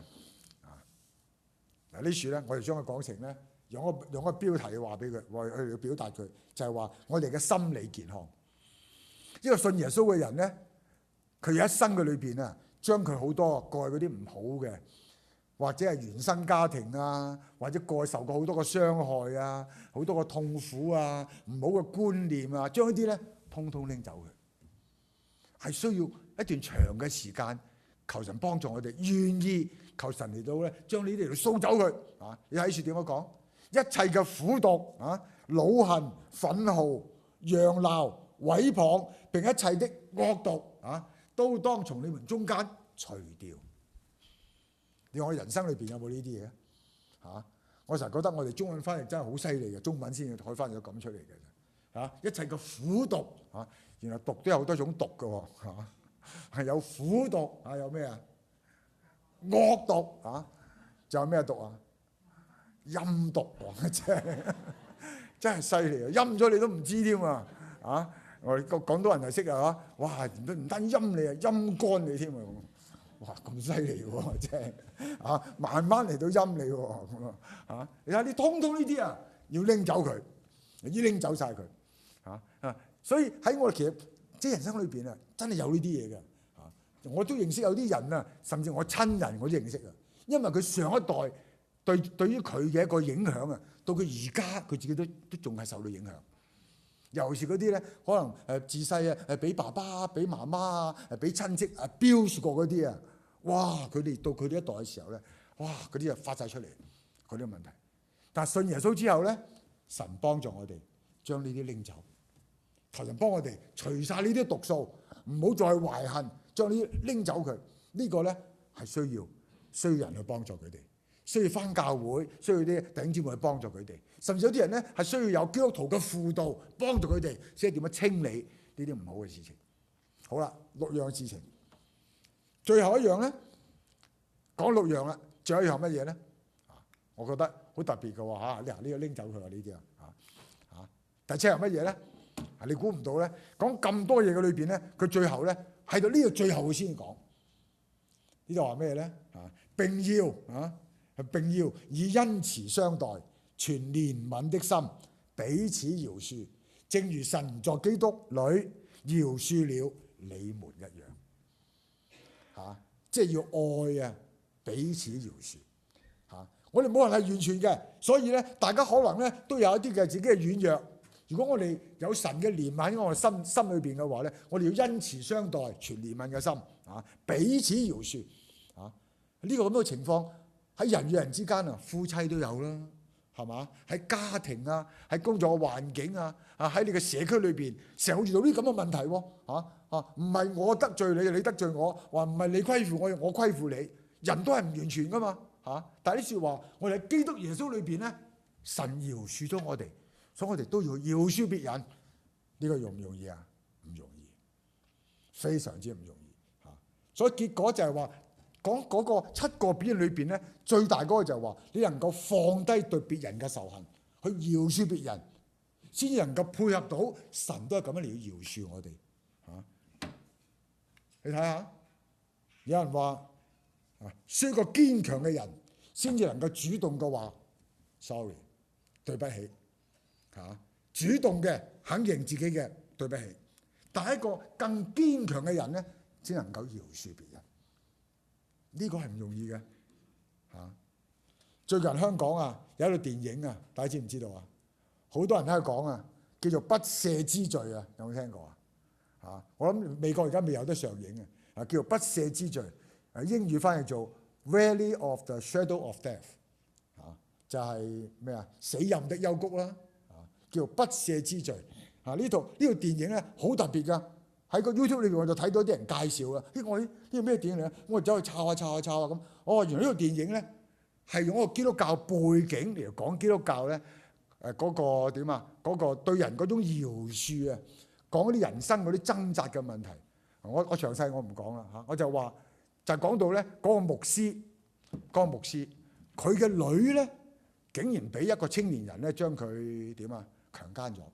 呢樹咧我哋將佢講成咧，用個標題話俾佢，去表達佢，就係話我哋嘅心理健康。呢個信耶穌嘅人咧，佢一生嘅裏邊啊，將佢好多過去嗰啲唔好嘅，或者係原生家庭啊，或者過去受過好多個傷害啊，好多個痛苦啊，唔好嘅觀念啊，將呢啲咧通通拎走佢，係需要一段長嘅時間，求神幫助我哋，願意求神嚟到咧，將呢啲嚟掃走佢。你睇住點樣講？一切嘅苦毒惱恨、憤怒、揚鬧、毀謗，並一切的惡毒都當從你們中間除掉。你話我人生裏邊有冇呢啲嘢？我成日覺得我哋中文翻譯真係好犀利嘅，中文先至可以翻譯到咁出嚟嘅。一切嘅苦毒原來毒都有好多種毒嘅喎，係有苦毒有咩啊？惡毒仲有咩毒啊？陰毒真係犀利啊！陰咗你都唔知添啊！我哋廣東人就識啊！哇，唔單止陰你啊，陰乾你添啊！哇，咁犀利喎！真係慢慢嚟到陰你喎！你睇你通通呢啲要拎走佢，拎走晒佢所以喺我哋其實即係人生裏邊真係有呢啲嘢嘅。我都認識有啲人啊，甚至我親人我都認識啊，因為佢上一代對於佢嘅一個影響啊，到佢而家佢自己都仲係受到影響。尤其是嗰啲咧，可能自細俾爸爸、俾媽媽俾親戚標説過嗰啲啊，哇！佢哋到佢哋一代嘅時候咧，哇！嗰啲發晒出嚟嗰啲問題。但係信耶穌之後咧，神幫助我哋將呢啲拎走，求神幫我哋除晒呢啲毒素，唔好再懷恨，將呢啲拎走佢。呢個咧係需要人去幫助佢哋。需要返教會，需要啲弟兄姊妹去幫助佢哋，甚至有啲人咧係需要有基督徒嘅輔導幫助佢哋，即係點樣清理呢啲唔好嘅事情。好啦，6樣事情，最後一樣咧講6樣啦，最後一樣乜嘢咧？我覺得好特別嘅喎嚇，呢個拎走佢話呢啲第7樣乜嘢咧？ 你估唔到咧，講咁多嘢嘅裏邊咧，佢最後咧喺到呢個最後佢先講。呢度話咩咧？並要以恩慈相待，存憐憫的心，彼此饒恕，正如神在基督裏饒恕了你們一樣。即係要愛啊，彼此饒恕。我哋冇人係完全嘅，所以咧，大家可能咧都有一啲嘅自己嘅軟弱。如果我哋有神嘅憐憫喺我哋心裏邊嘅話咧，我哋要恩慈相待，存憐憫嘅心，彼此饒恕。呢個咁嘅情況喺人與人之間啊，夫妻都有啦，係嘛？喺家庭啊，喺工作嘅環境啊，喺你嘅社區裏邊，成日遇到啲咁嘅問題喎。唔係我得罪你，你得罪我，話唔係你虧負我，我虧負你，人都係唔完全噶嘛。但係啲説話，我哋喺基督耶穌裏邊咧，神饒恕咗我哋，所以我哋都要饒恕別人。呢個容唔容易啊？唔容易，非常之唔容易。所以結果就係話，講嗰個7個表現裏邊咧，最大嗰個就係話，你能夠放低對別人嘅仇恨，去饒恕別人，先至能夠配合到神都係咁樣嚟要饒恕我哋。你睇下，有人話需要個堅強嘅人先至能夠主動嘅話 sorry 對不起，主動嘅肯認自己嘅對不起，但係一個更堅強嘅人咧，先能夠饒恕別人。呢個係唔容易嘅。最近香港啊有一套電影啊，大家知唔知道啊？好多人喺度講啊，叫做《不赦之罪》啊，有冇聽過啊？我諗美國而家未有得上映啊，叫做《不赦之罪》，英語翻譯做《Valley of the Shadow of Death》，就係咩啊？死蔭的幽谷啦，叫做《不赦之罪》。呢套電影咧好特別㗎，喺個 YouTube 裏邊我就睇到啲人介紹啊。我呢個咩電影嚟咧？我走去抄下咁。原來呢套電影咧係用一個基督教背景嚟講基督教咧嗰個點啊？嗰個對人嗰種饒恕啊，講嗰啲人生嗰啲掙扎嘅問題。我詳細我唔講啦嚇，我就話就講到咧嗰個牧師佢嘅女咧竟然俾一個青年人咧將佢點啊強姦咗。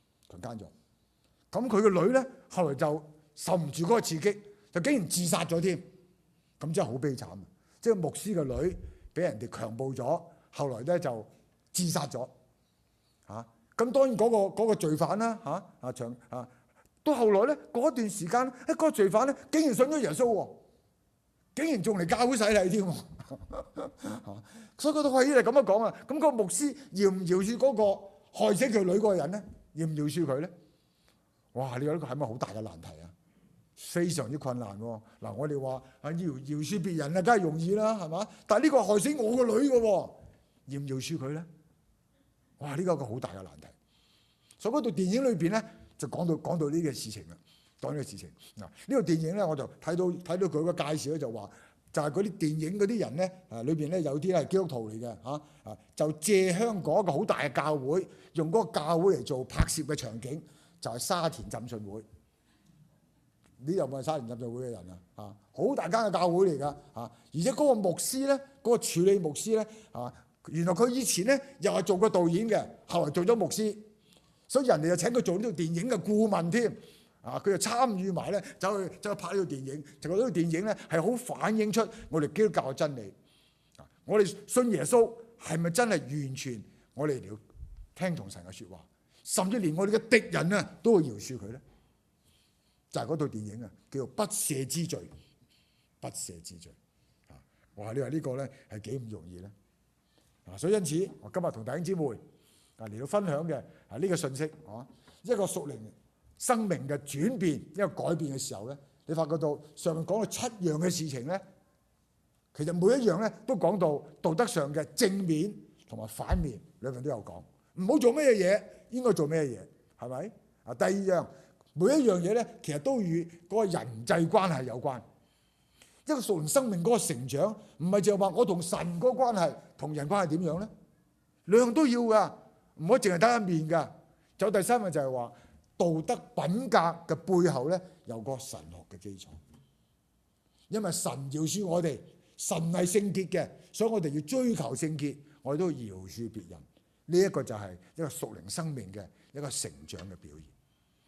咁佢個女咧後來就受唔住嗰個刺激，就竟然自殺咗添。咁真係好悲慘啊！即係牧師嘅女俾人哋強暴咗，後來咧就自殺咗。咁當然嗰個罪犯啦到後來咧嗰段時間嗰個罪犯咧竟然信咗耶穌喎，竟然仲嚟教會洗禮添。所以嗰套戲就咁樣講啊。咁個牧師饒唔饒恕嗰個害死佢女嗰個人咧？要唔要饒恕佢咧？哇！你話呢個係咪好大嘅難題啊？非常之困難喎。嗱，我哋話饒恕別人啊，梗係容易啦，係嘛？但係呢個害死我個女嘅喎，要唔饒恕佢咧？哇！呢個係個好大嘅難題。所以嗰套電影裏邊咧就講到呢個事情啦，講呢個事情。嗱，呢套電影咧我就睇到佢個介紹咧就話，就係嗰啲電影嗰啲人咧裏邊咧有啲係基督徒嚟嘅就借香港一個好大嘅教會，用嗰個教會嚟做拍攝嘅場景，就係沙田浸信會。呢有冇係沙田浸信會嘅人啊？好大間嘅教會嚟㗎而且嗰個牧師咧，嗰個處理牧師咧原來佢以前咧又係做過導演嘅，後來做咗牧師，所以人哋就請佢做呢套電影嘅顧問添。佢就參與埋咧，走去拍呢套電影，就覺得呢套電影咧係好反映出我哋基督教嘅真理。我哋信耶穌係咪真係完全我哋要聽從神嘅説話，甚至連我哋嘅敵人啊都會饒恕佢咧？就係嗰套電影啊，叫做《不赦之罪》。不赦之罪哇！你話呢個咧係幾唔容易咧？所以因此我今日同弟兄姊妹嚟到分享嘅呢個信息一個屬靈生命嘅轉變，一個改變嘅時候咧，你發覺到上面講到7樣嘅事情咧，其實每一樣咧都講到道德上嘅正面同埋反面，兩樣都有講。唔好做咩嘢，應該做咩嘢，係咪？第二樣，每一樣嘢咧，其實都與嗰個人際關係有關。一個屬靈生命嗰個成長，唔係就係話我同神嗰個關係同人關係點樣咧？兩樣都要㗎，唔可以淨係得一面㗎。仲有第三個就係話，道德品格嘅背後咧有個神學嘅基礎，因為神饒恕我哋，神係聖潔嘅，所以我哋要追求聖潔，我哋都要饒恕別人。呢一個就係一個屬靈生命嘅一個成長嘅表現。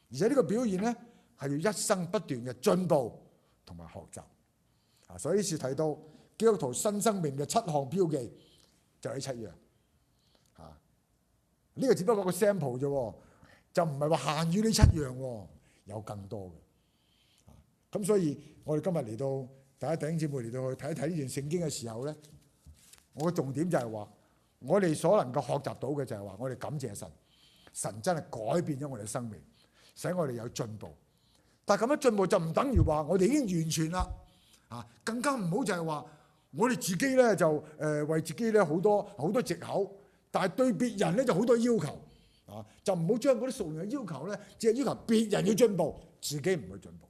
而且呢個表現咧係要一生不斷嘅進步同埋學習。所以呢次提到基督徒新生命嘅7項標記，就係7樣。呢個只不過個 sample 啫，就唔係話限於呢7樣喎，有更多嘅。咁所以我哋今日嚟到大家弟兄姊妹嚟到去睇一睇呢段聖經嘅時候咧，我嘅重點就係話，我哋所能夠學習到嘅就係話，我哋感謝神，神真係改變咗我哋嘅生命，使我哋有進步。但係咁樣進步就唔等於話我哋已經完全啦，更加唔好就係話我哋自己咧就為自己咧好多藉口。但係對別人咧就好多要求，就唔好將嗰啲屬靈嘅要求咧，只係要求別人要進步，自己唔去進步，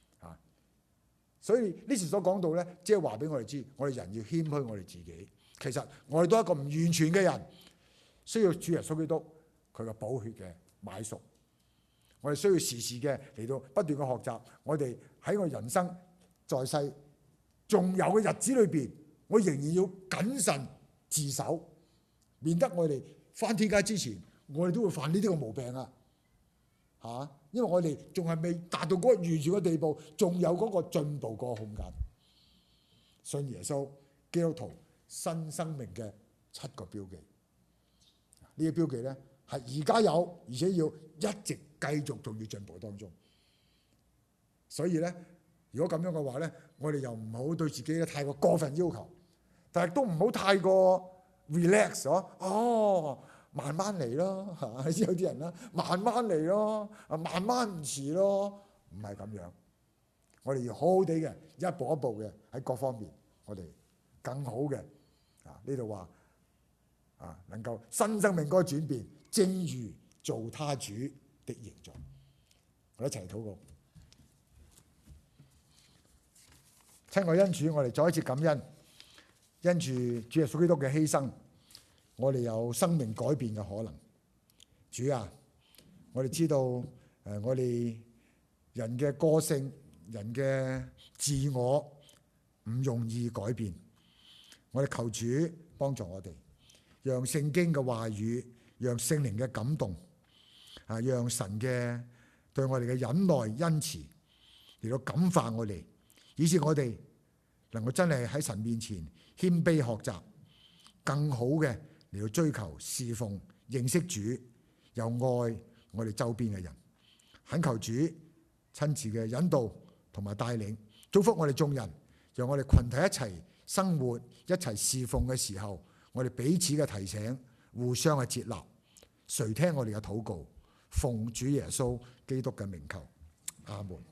所以呢時所講到咧，即係話俾我哋知，我哋人要謙虛我哋自己。其實我哋都係一個唔完全嘅人，需要主耶穌基督佢嘅寶血嘅買贖。我哋需要時時嘅嚟到不斷嘅學習。我哋喺我人生在世仲有嘅日子裏邊，我仍然要謹慎自守。免得我哋返天家之前，我哋都會犯呢啲個毛病啊！因為我哋仲係未達到嗰個完全嘅地步，仲有嗰個進步嗰個空間。信耶穌基督徒新生命嘅7個標記，呢個標記咧係而家有，而且要一直繼續仲要進步當中。所以咧，如果咁樣嘅話咧，我哋又唔好對自己咧太過分要求，但係都唔好太過relax 慢慢嚟咯，係知有啲人啦，慢慢嚟咯，慢慢唔遲咯，唔係咁樣。我哋要好好地嘅，一步一步嘅喺各方面，我哋更好嘅。呢度話能夠新生命嗰個轉變，正如造他主的形狀。我哋一齊禱告。親愛恩主，我哋再一次感恩。因住主耶穌基督嘅犧牲，我哋有生命改變嘅可能。主啊，我哋知道我哋人嘅個性、人嘅自我唔容易改變。我哋求主幫助我哋，讓聖經嘅話語，讓聖靈嘅感動，讓神嘅對我哋嘅忍耐恩慈嚟到感化我哋，以致我哋能夠真係喺神面前謙卑學習，更好嘅嚟到追求侍奉、認識主，又愛我哋周邊嘅人。懇求主親自嘅引導同埋帶領，祝福我哋眾人，讓我哋群體一齊生活、一齊侍奉嘅時候，我哋彼此嘅提醒，互相嘅接納。垂聽我哋嘅禱告，奉主耶穌基督嘅名求，阿門。